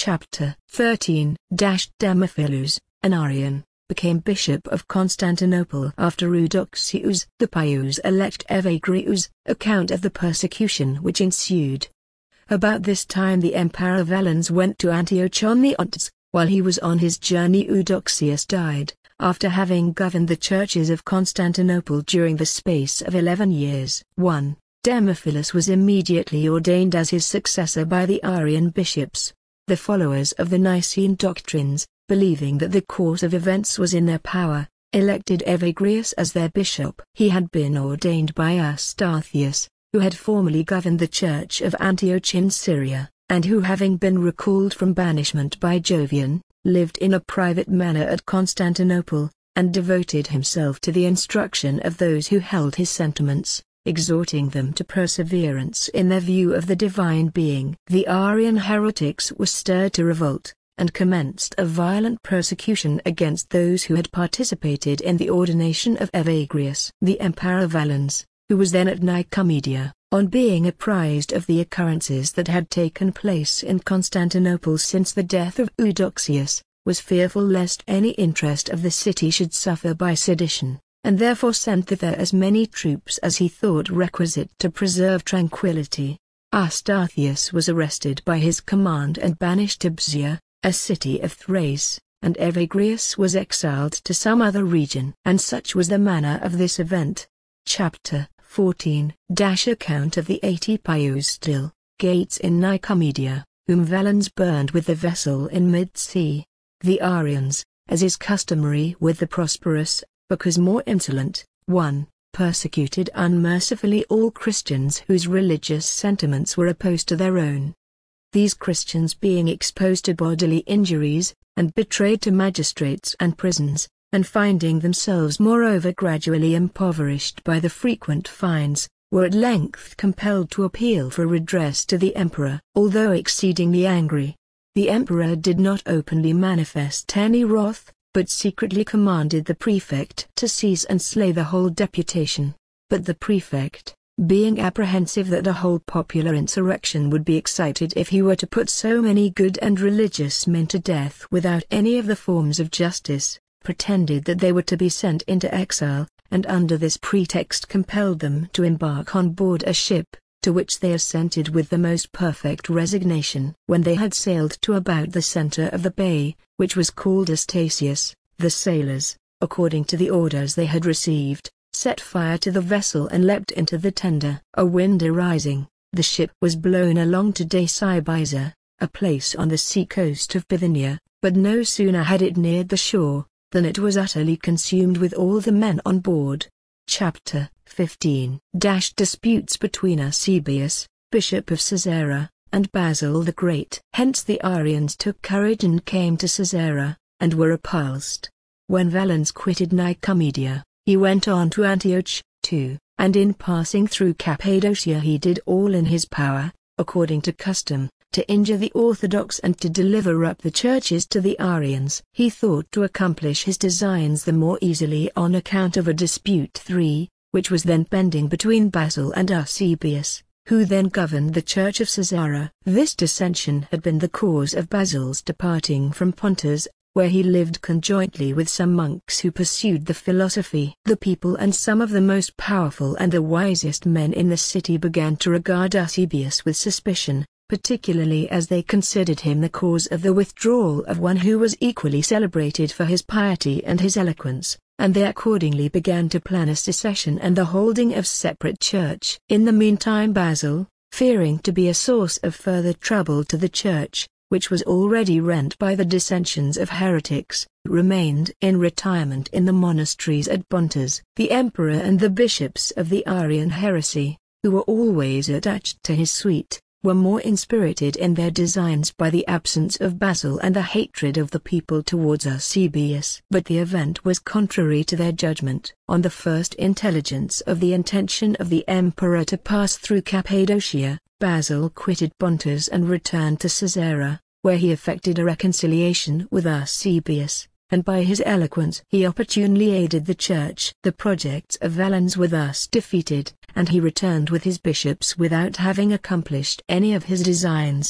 Chapter 13. Demophilus, an Arian, became Bishop of Constantinople after Eudoxius the Pious elect Evagrius, account of the persecution which ensued. About this time the Emperor Valens went to Antioch on the Orontes. While he was on his journey, Eudoxius died, after having governed the churches of Constantinople during the space of 11 years. 1. Demophilus was immediately ordained as his successor by the Arian bishops. The followers of the Nicene doctrines, believing that the course of events was in their power, elected Evagrius as their bishop. He had been ordained by Eustathius, who had formerly governed the church of Antioch in Syria, and who, having been recalled from banishment by Jovian, lived in a private manner at Constantinople, and devoted himself to the instruction of those who held his sentiments, exhorting them to perseverance in their view of the divine being. The Arian heretics were stirred to revolt, and commenced a violent persecution against those who had participated in the ordination of Evagrius. The Emperor Valens, who was then at Nicomedia, on being apprised of the occurrences that had taken place in Constantinople since the death of Eudoxius, was fearful lest any interest of the city should suffer by sedition, and therefore sent thither as many troops as he thought requisite to preserve tranquility. Eustathius was arrested by his command and banished to Bzia, a city of Thrace, and Evagrius was exiled to some other region. And such was the manner of this event. Chapter 14. Account of the 80 Pious still, gates in Nicomedia, whom Valens burned with the vessel in mid-sea. The Arians, as is customary with the prosperous, because more insolent, 1. Persecuted unmercifully all Christians whose religious sentiments were opposed to their own. These Christians being exposed to bodily injuries, and betrayed to magistrates and prisons, and finding themselves moreover gradually impoverished by the frequent fines, were at length compelled to appeal for redress to the emperor. Although exceedingly angry, the emperor did not openly manifest any wrath, but secretly commanded the prefect to seize and slay the whole deputation. But the prefect, being apprehensive that a whole popular insurrection would be excited if he were to put so many good and religious men to death without any of the forms of justice, pretended that they were to be sent into exile, and under this pretext compelled them to embark on board a ship, to which they assented with the most perfect resignation. When they had sailed to about the center of the bay, which was called Astasius, the sailors, according to the orders they had received, set fire to the vessel and leapt into the tender. A wind arising, the ship was blown along to Deicybiza, a place on the sea-coast of Bithynia, but no sooner had it neared the shore, than it was utterly consumed with all the men on board. Chapter 15. Disputes between Eusebius, Bishop of Caesarea, and Basil the Great. Hence the Arians took courage and came to Caesarea, and were repulsed. When Valens quitted Nicomedia, he went on to Antioch, too, and in passing through Cappadocia he did all in his power, according to custom, to injure the Orthodox and to deliver up the churches to the Arians. He thought to accomplish his designs the more easily on account of a dispute 3, which was then pending between Basil and Eusebius, who then governed the church of Caesarea. This dissension had been the cause of Basil's departing from Pontus, where he lived conjointly with some monks who pursued the philosophy. The people and some of the most powerful and the wisest men in the city began to regard Eusebius with suspicion, particularly as they considered him the cause of the withdrawal of one who was equally celebrated for his piety and his eloquence, and they accordingly began to plan a secession and the holding of separate church. In the meantime Basil, fearing to be a source of further trouble to the church, which was already rent by the dissensions of heretics, remained in retirement in the monasteries at Pontus. The emperor and the bishops of the Arian heresy, who were always attached to his suite, were more inspirited in their designs by the absence of Basil and the hatred of the people towards Eusebius. But the event was contrary to their judgment. On the first intelligence of the intention of the emperor to pass through Cappadocia, Basil quitted Pontus and returned to Caesarea, where he effected a reconciliation with Eusebius, and by his eloquence he opportunely aided the church. The projects of Valens were thus defeated, and he returned with his bishops without having accomplished any of his designs.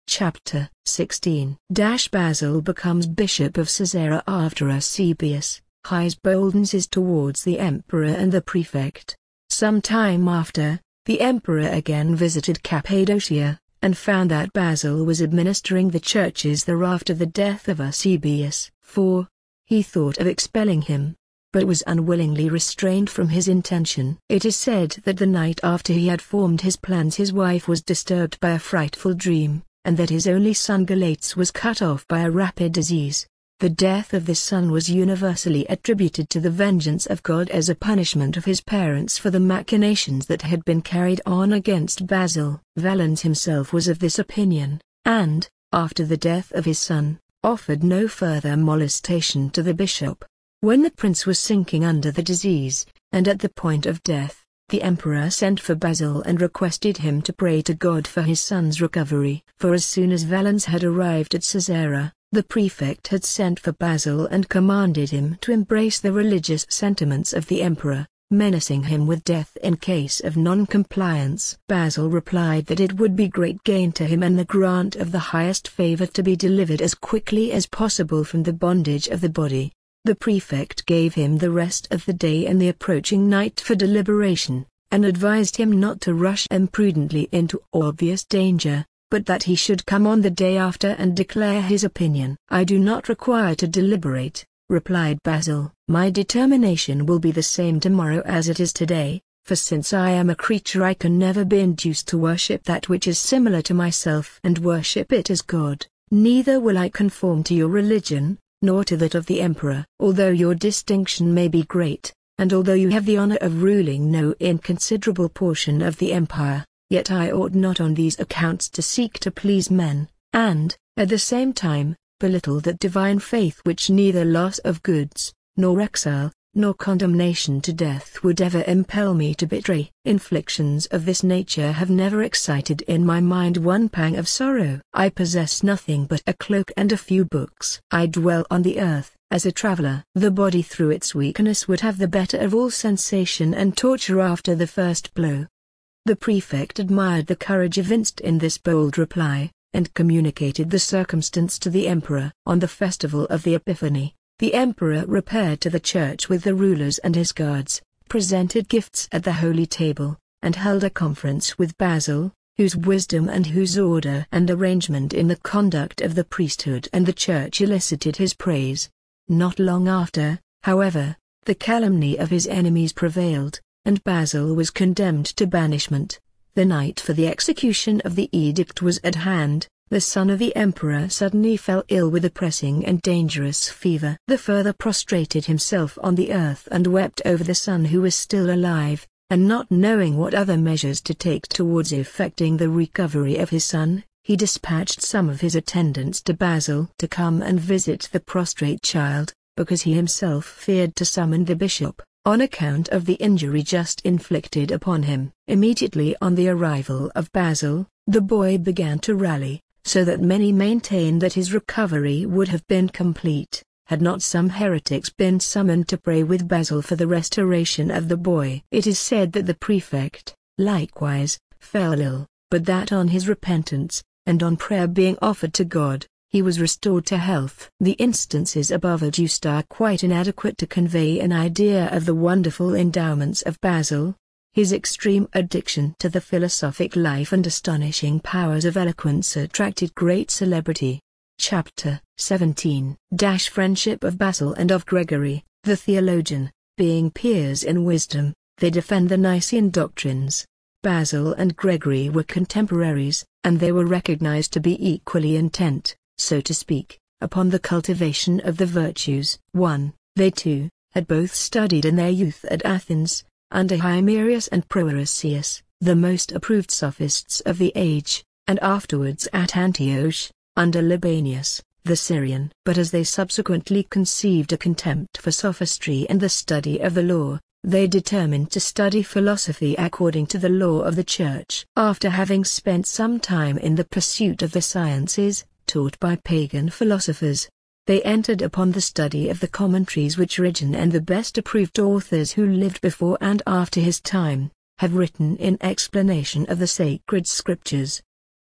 Chapter 16. Basil becomes Bishop of Caesarea after Eusebius highs boldnesses towards the emperor and the prefect. Some time after, the emperor again visited Cappadocia, and found that Basil was administering the churches there after the death of Eusebius. 4. He thought of expelling him, but was unwillingly restrained from his intention. It is said that the night after he had formed his plans his wife was disturbed by a frightful dream, and that his only son Galates was cut off by a rapid disease. The death of this son was universally attributed to the vengeance of God as a punishment of his parents for the machinations that had been carried on against Basil. Valens himself was of this opinion, and, after the death of his son, offered no further molestation to the bishop. When the prince was sinking under the disease, and at the point of death, the emperor sent for Basil and requested him to pray to God for his son's recovery. For as soon as Valens had arrived at Caesarea, the prefect had sent for Basil and commanded him to embrace the religious sentiments of the emperor, menacing him with death in case of non-compliance. Basil replied that it would be great gain to him and the grant of the highest favor to be delivered as quickly as possible from the bondage of the body. The prefect gave him the rest of the day and the approaching night for deliberation, and advised him not to rush imprudently into obvious danger, but that he should come on the day after and declare his opinion. "I do not require to deliberate," replied Basil. "My determination will be the same tomorrow as it is today, for since I am a creature I can never be induced to worship that which is similar to myself and worship it as God. Neither will I conform to your religion, nor to that of the emperor. Although your distinction may be great, and although you have the honor of ruling no inconsiderable portion of the empire, yet I ought not on these accounts to seek to please men, and, at the same time, belittle that divine faith which neither loss of goods, nor exile, nor condemnation to death would ever impel me to betray. Inflictions of this nature have never excited in my mind one pang of sorrow. I possess nothing but a cloak and a few books. I dwell on the earth, as a traveler. The body through its weakness would have the better of all sensation and torture after the first blow." The prefect admired the courage evinced in this bold reply, and communicated the circumstance to the emperor. On the festival of the Epiphany, the emperor repaired to the church with the rulers and his guards, presented gifts at the holy table, and held a conference with Basil, whose wisdom and whose order and arrangement in the conduct of the priesthood and the church elicited his praise. Not long after, however, the calumny of his enemies prevailed, and Basil was condemned to banishment. The night for the execution of the edict was at hand. The son of the emperor suddenly fell ill with a pressing and dangerous fever. The father prostrated himself on the earth and wept over the son who was still alive, and not knowing what other measures to take towards effecting the recovery of his son, he dispatched some of his attendants to Basil to come and visit the prostrate child, because he himself feared to summon the bishop, on account of the injury just inflicted upon him. Immediately on the arrival of Basil, the boy began to rally, so that many maintained that his recovery would have been complete, had not some heretics been summoned to pray with Basil for the restoration of the boy. It is said that the prefect, likewise, fell ill, but that on his repentance, and on prayer being offered to God, he was restored to health. The instances above adduced are quite inadequate to convey an idea of the wonderful endowments of Basil. His extreme addiction to the philosophic life and astonishing powers of eloquence attracted great celebrity. Chapter 17. Friendship of Basil and of Gregory, the theologian. Being peers in wisdom, they defend the Nicene doctrines. Basil and Gregory were contemporaries, and they were recognized to be equally intent, so to speak, upon the cultivation of the virtues. 1. They two had both studied in their youth at Athens, under Hymerius and Proarsius, the most approved sophists of the age, and afterwards at Antioch, under Libanius, the Syrian. But as they subsequently conceived a contempt for sophistry and the study of the law, they determined to study philosophy according to the law of the Church. After having spent some time in the pursuit of the sciences, taught by pagan philosophers, they entered upon the study of the commentaries which Origen and the best approved authors who lived before and after his time have written in explanation of the sacred scriptures.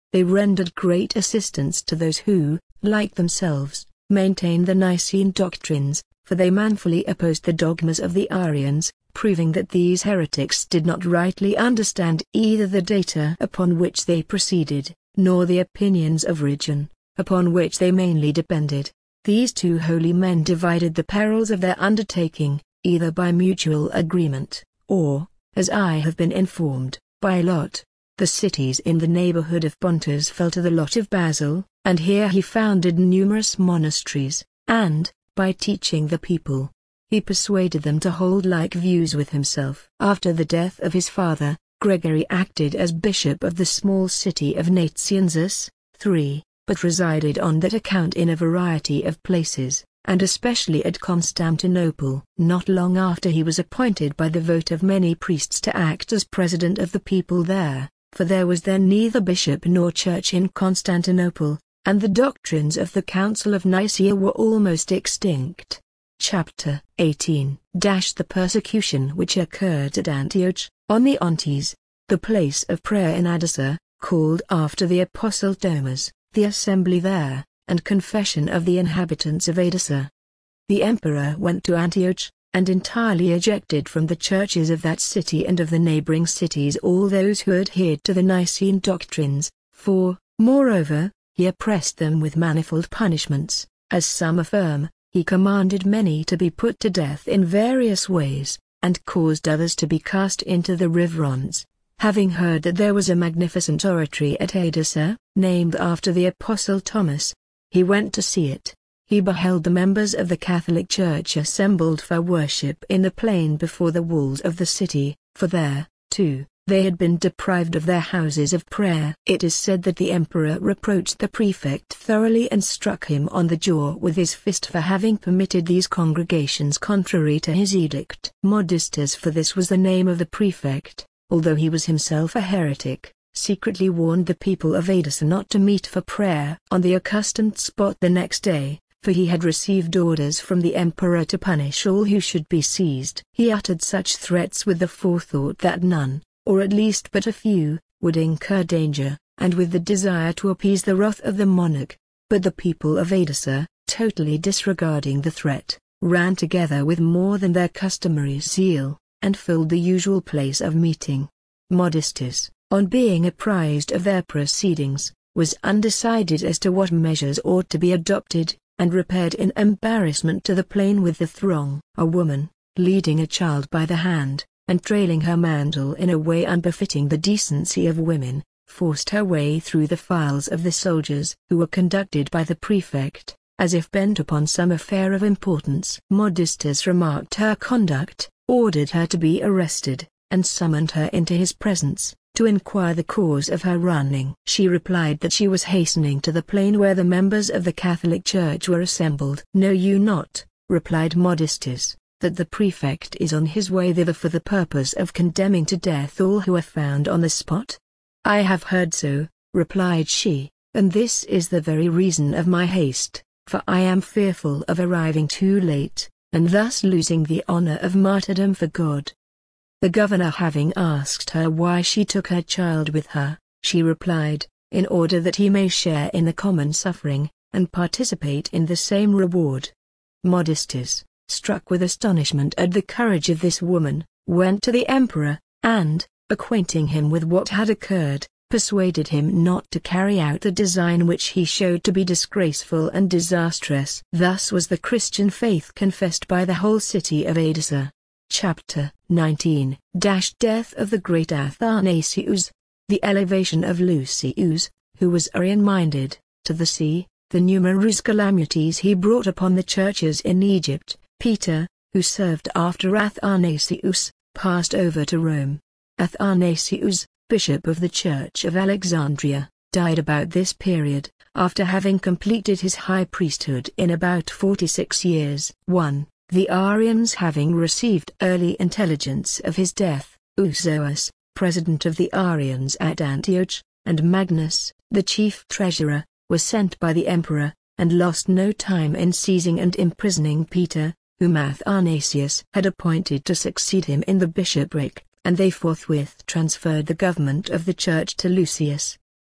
They rendered great assistance to those who, like themselves, maintained the Nicene doctrines, for they manfully opposed the dogmas of the Arians, proving that these heretics did not rightly understand either the data upon which they proceeded, nor the opinions of Origen, upon which they mainly depended. These two holy men divided the perils of their undertaking, either by mutual agreement, or, as I have been informed, by lot. The cities in the neighborhood of Pontus fell to the lot of Basil, and here he founded numerous monasteries, and, by teaching the people, he persuaded them to hold like views with himself. After the death of his father, Gregory acted as bishop of the small city of Nazianzus, 3, but resided on that account in a variety of places, and especially at Constantinople. Not long after he was appointed by the vote of many priests to act as president of the people there, for there was then neither bishop nor church in Constantinople, and the doctrines of the Council of Nicaea were almost extinct. Chapter 18. The persecution which occurred at Antioch, on the Ontes, the place of prayer in Edessa, called after the apostle Thomas, the assembly there, and confession of the inhabitants of Edessa. The emperor went to Antioch, and entirely ejected from the churches of that city and of the neighboring cities all those who adhered to the Nicene doctrines, for, moreover, he oppressed them with manifold punishments, as some affirm. He commanded many to be put to death in various ways, and caused others to be cast into the riverons. Having heard that there was a magnificent oratory at Edessa, named after the Apostle Thomas, he went to see it. He beheld the members of the Catholic Church assembled for worship in the plain before the walls of the city, for there, too, they had been deprived of their houses of prayer. It is said that the emperor reproached the prefect thoroughly and struck him on the jaw with his fist for having permitted these congregations contrary to his edict. Modestus, for this was the name of the prefect, although he was himself a heretic, secretly warned the people of Edessa not to meet for prayer on the accustomed spot the next day, for he had received orders from the emperor to punish all who should be seized. He uttered such threats with the forethought that none, or at least but a few, would incur danger, and with the desire to appease the wrath of the monarch. But the people of Edessa, totally disregarding the threat, ran together with more than their customary zeal, and filled the usual place of meeting. Modestus, on being apprised of their proceedings, was undecided as to what measures ought to be adopted, and repaired in embarrassment to the plain with the throng. A woman, leading a child by the hand, and trailing her mantle in a way unbefitting the decency of women, forced her way through the files of the soldiers who were conducted by the prefect, as if bent upon some affair of importance. Modestus remarked her conduct, ordered her to be arrested, and summoned her into his presence, to inquire the cause of her running. She replied that she was hastening to the plain where the members of the Catholic Church were assembled. "Know you not," replied Modestus, "that the prefect is on his way thither for the purpose of condemning to death all who are found on the spot?" "I have heard so," replied she, "and this is the very reason of my haste, for I am fearful of arriving too late, and thus losing the honor of martyrdom for God." The governor having asked her why she took her child with her, she replied, "In order that he may share in the common suffering, and participate in the same reward." Modestus, struck with astonishment at the courage of this woman, went to the emperor, and, acquainting him with what had occurred, persuaded him not to carry out the design which he showed to be disgraceful and disastrous. Thus was the Christian faith confessed by the whole city of Edessa. Chapter 19. Death of the great Athanasius. The elevation of Lucius, who was Arian-minded, to the sea, the numerous calamities he brought upon the churches in Egypt. Peter, who served after Athanasius, passed over to Rome. Athanasius, bishop of the Church of Alexandria, died about this period, after having completed his high priesthood in about 46 years. 1. The Arians having received early intelligence of his death, Euzoas, president of the Arians at Antioch, and Magnus, the chief treasurer, were sent by the emperor, and lost no time in seizing and imprisoning Peter, whom Athanasius had appointed to succeed him in the bishopric, and they forthwith transferred the government of the church to Lucius.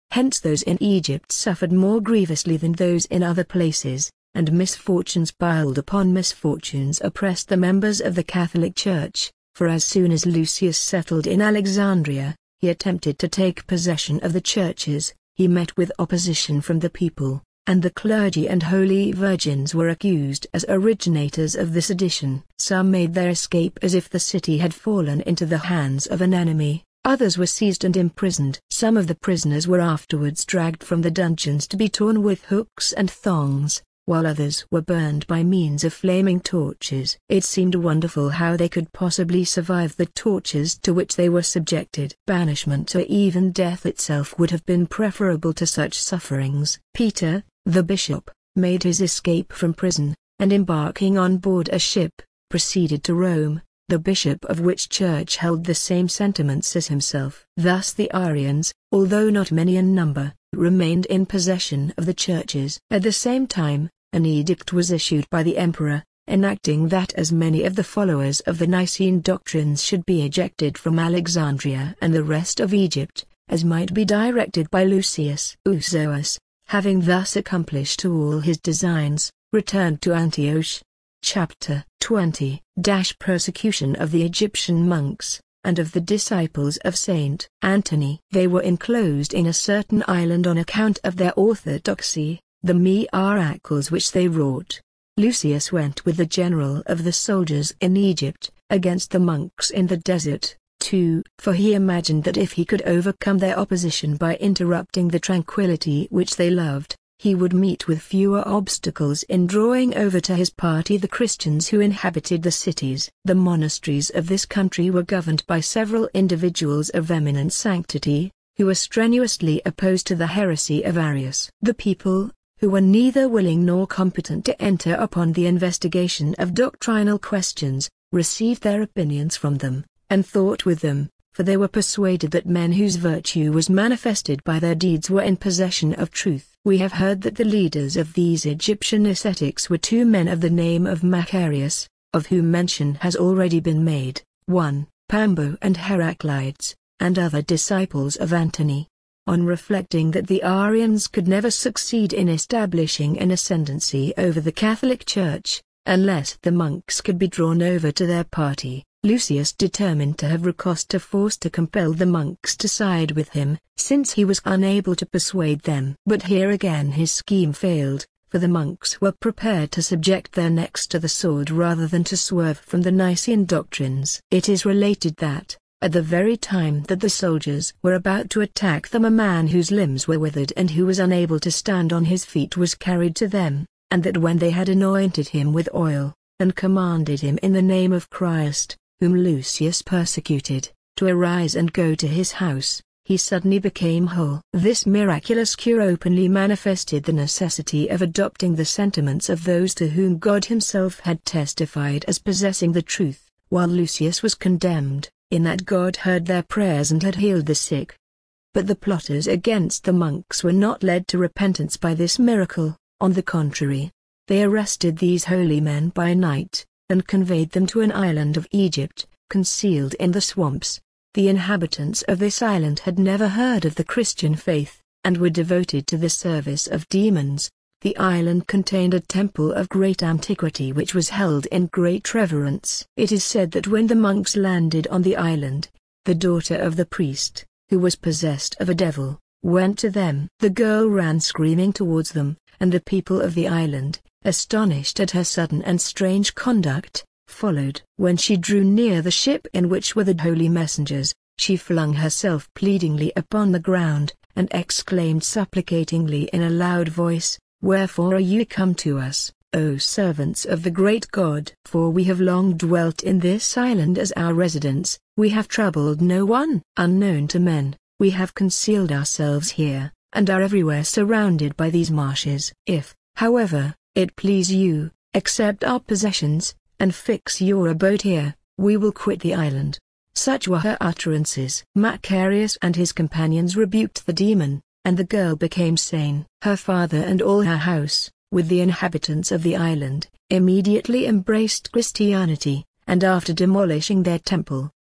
Hence those in Egypt suffered more grievously than those in other places, and misfortunes piled upon misfortunes oppressed the members of the Catholic Church, for as soon as Lucius settled in Alexandria, he attempted to take possession of the churches. He met with opposition from the people, and the clergy and holy virgins were accused as originators of the sedition. Some made their escape as if the city had fallen into the hands of an enemy, others were seized and imprisoned. Some of the prisoners were afterwards dragged from the dungeons to be torn with hooks and thongs, while others were burned by means of flaming torches. It seemed wonderful how they could possibly survive the tortures to which they were subjected. Banishment or even death itself would have been preferable to such sufferings. Peter, the bishop, made his escape from prison, and embarking on board a ship, proceeded to Rome, the bishop of which church held the same sentiments as himself. Thus the Arians, although not many in number, remained in possession of the churches. At the same time, an edict was issued by the emperor, enacting that as many of the followers of the Nicene doctrines should be ejected from Alexandria and the rest of Egypt, as might be directed by Lucius. Euzoius, having thus accomplished all his designs, returned to Antioch. Chapter 20 – Persecution of the Egyptian monks, and of the disciples of Saint Anthony. They were enclosed in a certain island on account of their orthodoxy, the miracles which they wrought. Lucius went with the general of the soldiers in Egypt, against the monks in the desert, for he imagined that if he could overcome their opposition by interrupting the tranquility which they loved, he would meet with fewer obstacles in drawing over to his party the Christians who inhabited the cities. The monasteries of this country were governed by several individuals of eminent sanctity, who were strenuously opposed to the heresy of Arius. The people, who were neither willing nor competent to enter upon the investigation of doctrinal questions, received their opinions from them, and thought with them, for they were persuaded that men whose virtue was manifested by their deeds were in possession of truth. We have heard that the leaders of these Egyptian ascetics were two men of the name of Macarius, of whom mention has already been made, 1. Pambo and Heraclides, and other disciples of Antony. On reflecting that the Arians could never succeed in establishing an ascendancy over the Catholic Church, unless the monks could be drawn over to their party, Lucius determined to have recourse to force to compel the monks to side with him, since he was unable to persuade them. But here again his scheme failed, for the monks were prepared to subject their necks to the sword rather than to swerve from the Nicene doctrines. It is related that, at the very time that the soldiers were about to attack them, a man whose limbs were withered and who was unable to stand on his feet was carried to them, and that when they had anointed him with oil, and commanded him in the name of Christ, whom Lucius persecuted, to arise and go to his house, he suddenly became whole. This miraculous cure openly manifested the necessity of adopting the sentiments of those to whom God himself had testified as possessing the truth, while Lucius was condemned, in that God heard their prayers and had healed the sick. But the plotters against the monks were not led to repentance by this miracle. On the contrary, they arrested these holy men by night, and conveyed them to an island of Egypt, concealed in the swamps. The inhabitants of this island had never heard of the Christian faith, and were devoted to the service of demons. The island contained a temple of great antiquity which was held in great reverence. It is said that when the monks landed on the island, the daughter of the priest, who was possessed of a devil, went to them. The girl ran screaming towards them, and the people of the island, astonished at her sudden and strange conduct, followed. When she drew near the ship in which were the holy messengers, she flung herself pleadingly upon the ground, and exclaimed supplicatingly in a loud voice, "Wherefore are you come to us, O servants of the great God? For we have long dwelt in this island as our residence, we have troubled no one. Unknown to men, we have concealed ourselves here, and are everywhere surrounded by these marshes. If, however, it please you, accept our possessions, and fix your abode here, we will quit the island." Such were her utterances. Macarius and his companions rebuked the demon, and the girl became sane. Her father and all her house, with the inhabitants of the island, immediately embraced Christianity, and after demolishing their temple,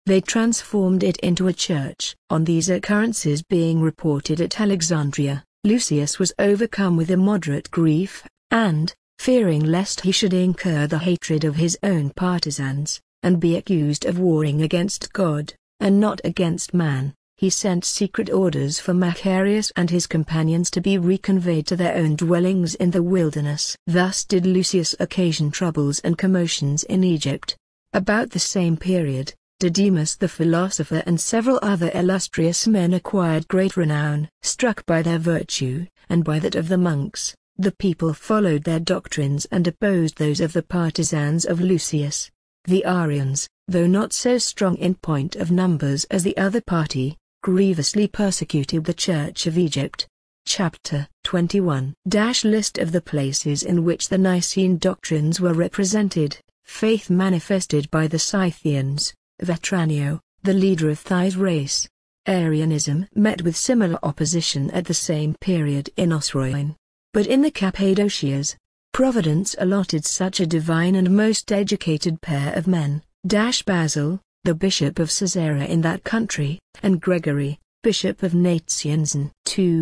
they transformed it into a church. On these occurrences being reported at Alexandria, Lucius was overcome with immoderate grief, and, fearing lest he should incur the hatred of his own partisans, and be accused of warring against God, and not against man, he sent secret orders for Macarius and his companions to be reconveyed to their own dwellings in the wilderness. Thus did Lucius occasion troubles and commotions in Egypt. About the same period, Didymus the philosopher and several other illustrious men acquired great renown. Struck by their virtue, and by that of the monks, the people followed their doctrines and opposed those of the partisans of Lucius. The Arians, though not so strong in point of numbers as the other party, grievously persecuted the Church of Egypt. Chapter 21 List of the places in which the Nicene doctrines were represented. Faith manifested by the Scythians. Vetranio, the leader of Thais race. Arianism met with similar opposition at the same period in Osroene. But in the Cappadocias, Providence allotted such a divine and most educated pair of men, Basil, the bishop of Caesarea in that country, and Gregory, bishop of Nazianzen,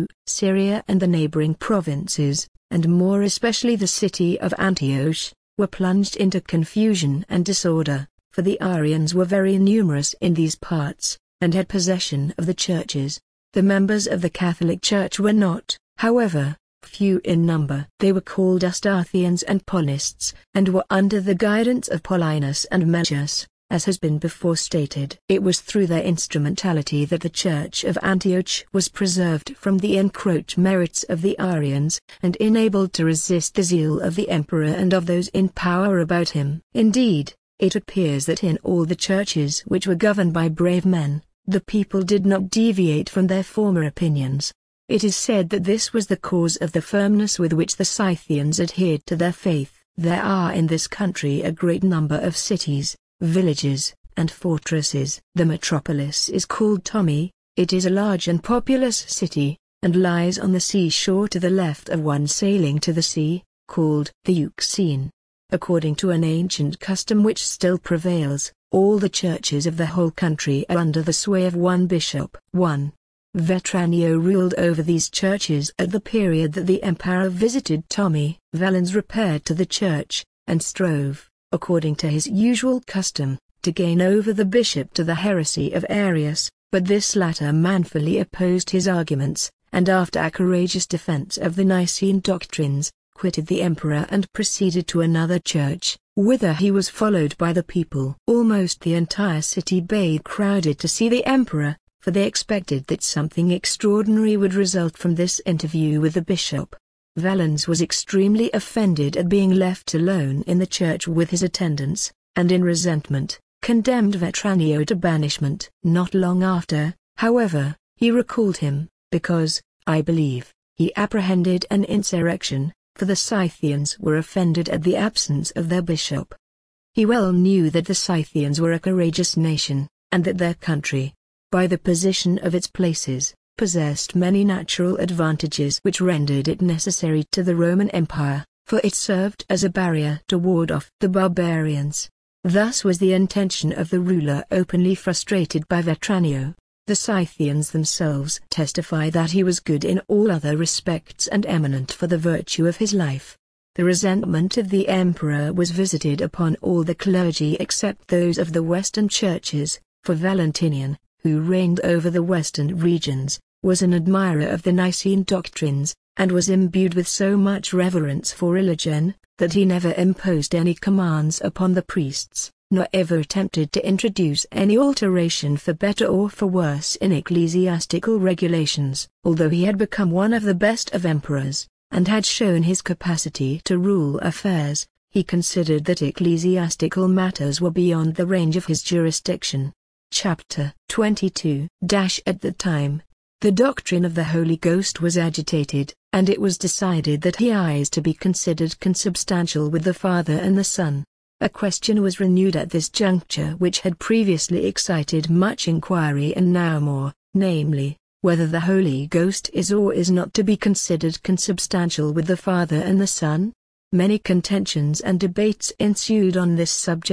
Syria and the neighboring provinces, and more especially the city of Antioch, were plunged into confusion and disorder, for the Arians were very numerous in these parts, and had possession of the churches. The members of the Catholic Church were not, however, few in number. They were called Eustathians and Paulists, and were under the guidance of Paulinus and Melchius, as has been before stated. It was through their instrumentality that the Church of Antioch was preserved from the encroached merits of the Arians, and enabled to resist the zeal of the emperor and of those in power about him. Indeed, it appears that in all the churches which were governed by brave men, the people did not deviate from their former opinions. It is said that this was the cause of the firmness with which the Scythians adhered to their faith. There are in this country a great number of cities, villages, and fortresses. The metropolis is called Tomi. It is a large and populous city, and lies on the seashore to the left of one sailing to the sea, called the Euxine. According to an ancient custom which still prevails, all the churches of the whole country are under the sway of one bishop. 1. Vetranio ruled over these churches at the period that the emperor visited Tomi. Valens repaired to the church, and strove, according to his usual custom, to gain over the bishop to the heresy of Arius, but this latter manfully opposed his arguments, and after a courageous defense of the Nicene doctrines, quitted the emperor and proceeded to another church, whither he was followed by the people. Almost the entire city bade crowded to see the emperor, for they expected that something extraordinary would result from this interview with the bishop. Valens was extremely offended at being left alone in the church with his attendants, and in resentment, condemned Vetranio to banishment. Not long after, however, he recalled him, because, I believe, he apprehended an insurrection, for the Scythians were offended at the absence of their bishop. He well knew that the Scythians were a courageous nation, and that their country, by the position of its places, possessed many natural advantages which rendered it necessary to the Roman Empire, for it served as a barrier to ward off the barbarians. Thus was the intention of the ruler openly frustrated by Vetranio. The Scythians themselves testify that he was good in all other respects and eminent for the virtue of his life. The resentment of the emperor was visited upon all the clergy except those of the western churches, for Valentinian, who reigned over the western regions, was an admirer of the Nicene doctrines, and was imbued with so much reverence for religion, that he never imposed any commands upon the priests, nor ever attempted to introduce any alteration for better or for worse in ecclesiastical regulations. Although he had become one of the best of emperors, and had shown his capacity to rule affairs, he considered that ecclesiastical matters were beyond the range of his jurisdiction. Chapter 22 At the time, the doctrine of the Holy Ghost was agitated, and it was decided that he is to be considered consubstantial with the Father and the Son. A question was renewed at this juncture which had previously excited much inquiry and now more, namely, whether the Holy Ghost is or is not to be considered consubstantial with the Father and the Son. Many contentions and debates ensued on this subject,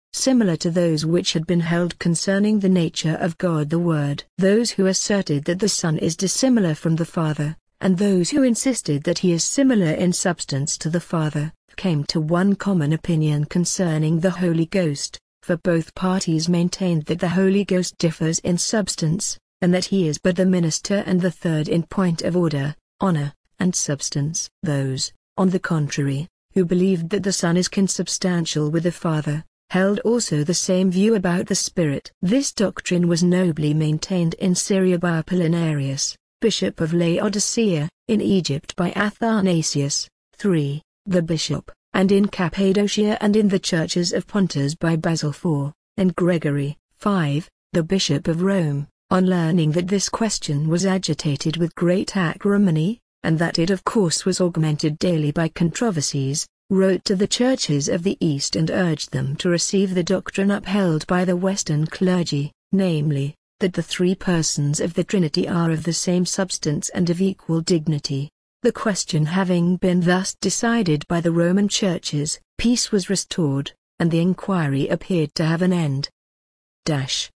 similar to those which had been held concerning the nature of God the Word. Those who asserted that the Son is dissimilar from the Father, and those who insisted that he is similar in substance to the Father, came to one common opinion concerning the Holy Ghost, for both parties maintained that the Holy Ghost differs in substance, and that he is but the minister and the third in point of order, honor, and substance. Those, on the contrary, who believed that the Son is consubstantial with the Father, held also the same view about the Spirit. This doctrine was nobly maintained in Syria by Apollinarius, Bishop of Laodicea, in Egypt by Athanasius, 3, the bishop, and in Cappadocia and in the churches of Pontus by Basil, 4, and Gregory, 5, the Bishop of Rome, on learning that this question was agitated with great acrimony, and that it of course was augmented daily by controversies, wrote to the churches of the East and urged them to receive the doctrine upheld by the Western clergy, namely, that the three persons of the Trinity are of the same substance and of equal dignity. The question having been thus decided by the Roman churches, peace was restored, and the inquiry appeared to have an end.